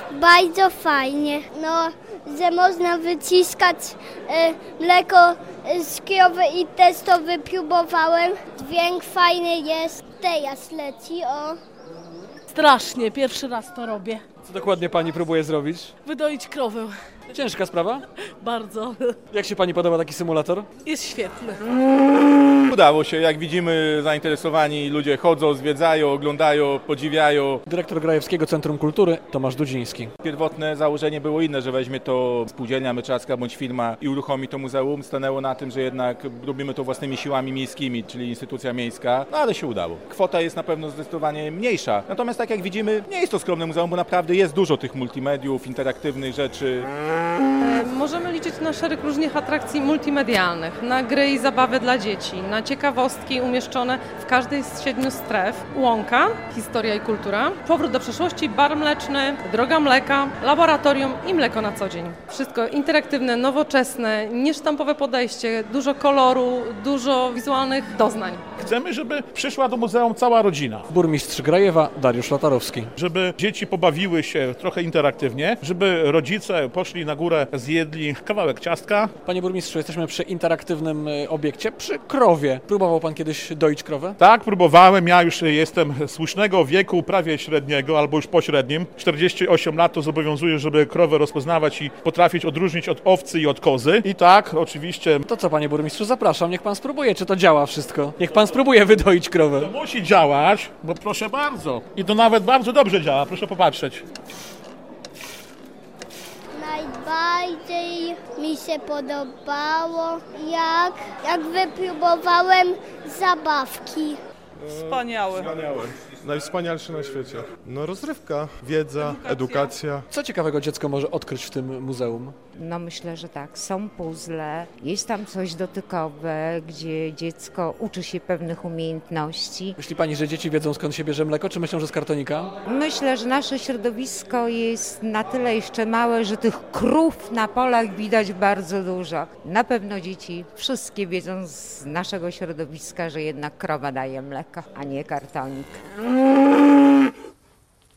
Bardzo fajnie, że można wyciskać mleko z krowy i też to wypróbowałem. Dźwięk fajny jest, teraz leci, Strasznie, pierwszy raz to robię. Co dokładnie pani próbuje zrobić? Wydoić krowę. Ciężka sprawa. Bardzo. Jak się pani podoba taki symulator? Jest świetny. Udało się, jak widzimy, zainteresowani ludzie chodzą, zwiedzają, oglądają, podziwiają. Dyrektor Grajewskiego Centrum Kultury Tomasz Dudziński. Pierwotne założenie było inne, że weźmie to spółdzielnia myczacka bądź firma i uruchomi to muzeum. Stanęło na tym, że jednak robimy to własnymi siłami miejskimi, czyli instytucja miejska, ale się udało. Kwota jest na pewno zdecydowanie mniejsza. Natomiast tak jak widzimy, nie jest to skromne muzeum, bo naprawdę jest dużo tych multimediów, interaktywnych rzeczy. Możemy liczyć na szereg różnych atrakcji multimedialnych, na gry i zabawy dla dzieci, na ciekawostki umieszczone w każdej z 7 stref. Łąka, historia i kultura, powrót do przeszłości, bar mleczny, droga mleka, laboratorium i mleko na co dzień. Wszystko interaktywne, nowoczesne, niesztampowe podejście, dużo koloru, dużo wizualnych doznań. Chcemy, żeby przyszła do muzeum cała rodzina. Burmistrz Grajewa Dariusz Latarowski. Żeby dzieci pobawiły się trochę interaktywnie, żeby rodzice poszli na górę, zjedli kawałek ciastka. Panie burmistrzu, jesteśmy przy interaktywnym obiekcie, przy krowie. Próbował pan kiedyś doić krowę? Tak, próbowałem. Ja już jestem słusznego wieku, prawie średniego albo już pośrednim. 48 lat to zobowiązuje, żeby krowę rozpoznawać i potrafić odróżnić od owcy i od kozy. I tak, oczywiście. To co, panie burmistrzu, zapraszam, niech pan spróbuje, czy to działa wszystko. Niech pan spróbuje wydoić krowę. To musi działać, bo proszę bardzo. I to nawet bardzo dobrze działa, proszę popatrzeć. Najbardziej mi się podobało, jak wypróbowałem zabawki. Wspaniałe. Najwspanialszy na świecie. Rozrywka, wiedza, edukacja. Co ciekawego dziecko może odkryć w tym muzeum? Myślę, że tak. Są puzzle, jest tam coś dotykowe, gdzie dziecko uczy się pewnych umiejętności. Myśli pani, że dzieci wiedzą, skąd się bierze mleko, czy myślą, że z kartonika? Myślę, że nasze środowisko jest na tyle jeszcze małe, że tych krów na polach widać bardzo dużo. Na pewno dzieci wszystkie wiedzą z naszego środowiska, że jednak krowa daje mleko, a nie kartonik.